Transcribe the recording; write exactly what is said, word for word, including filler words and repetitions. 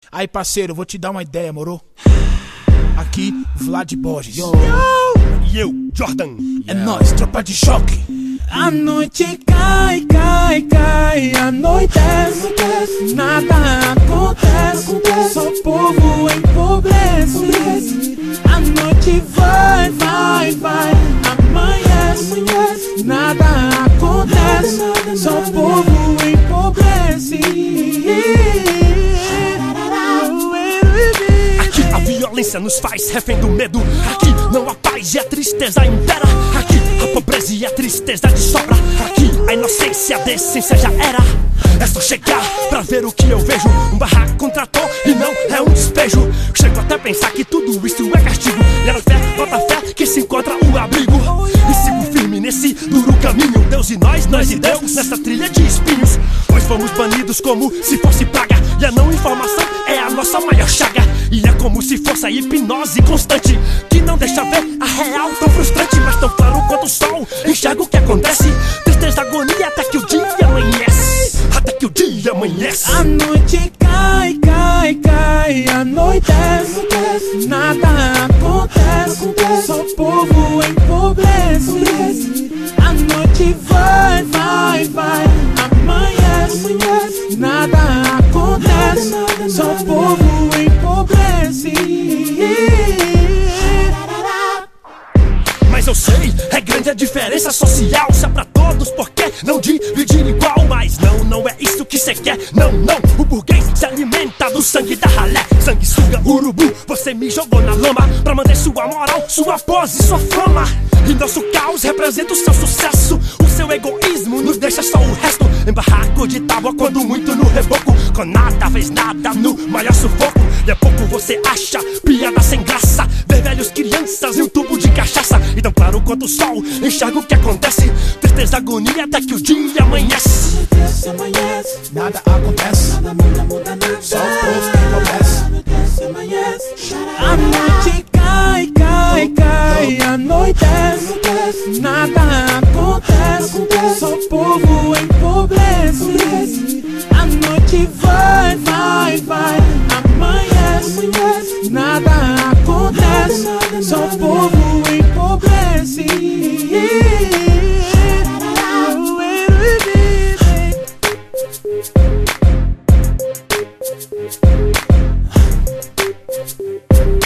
Aí, parceiro, vou te dar uma ideia, moro? Aqui, Vlad Borges. Yo. E eu, Jordan. É nóis, tropa de choque. A noite cai, cai, cai, anoitece, nada acontece, só o povo empobrece. A noite vai, vai, vai, amanhece, nada acontece, só o povo empobrece. Aqui a violência nos faz refém do medo. Aqui não há paz e a tristeza impera. Aqui a pobreza e a tristeza de sobra. Aqui a inocência, a decência já era. É só chegar pra ver o que eu vejo. Um barraco contratou e não é um despejo. Chego até a pensar que tudo isso é castigo. E era fé, bota fé que se encontra um abrigo. E sigo firme nesse duro caminho. Deus e nós, nós e Deus, nessa trilha de espinhos. Pois fomos banidos como se fosse praga. E a não informação é a nossa maior chaga. E é como se fosse a hipnose constante que não deixa ver a real tão frustrante. Mas tão claro quanto o sol, enxerga o que acontece. Tristeza, agonia até que o dia amanhece. Até que o dia amanhece. A noite cai, cai, cai, anoitece, nada acontece, só o povo empobrece. A noite vai, vai, vai, amanhece, nada acontece, só o povo empobrece. Mas eu sei, é grande a diferença social. Se é pra todos, por que não dividir igual? Mas não, não é isso que cê quer. Não, não, o burguês se alimenta do sangue da ralé. Sanguessuga, urubu, você me jogou na lama pra manter sua moral, sua pose, sua fama. E nosso caos representa o seu sucesso. O seu egoísmo nos deixa só o resto. Em barraco de tábua, quando muito no reboco. Com nada, fez nada no maior sufoco. De a pouco você acha piada sem graça. Ver velhos, crianças e um tubo de cachaça. E tão claro quanto o sol, enxerga o que acontece. Tristeza, agonia até que o dia amanhece. Nada acontece, nada muda, muda nada. Só o povo empobrece. A noite cai, cai, cai, anoitece, nada acontece, só o povo empobrece. A noite vai, vai, vai, amanhece, nada acontece, só o povo empobrece. We'll be right back.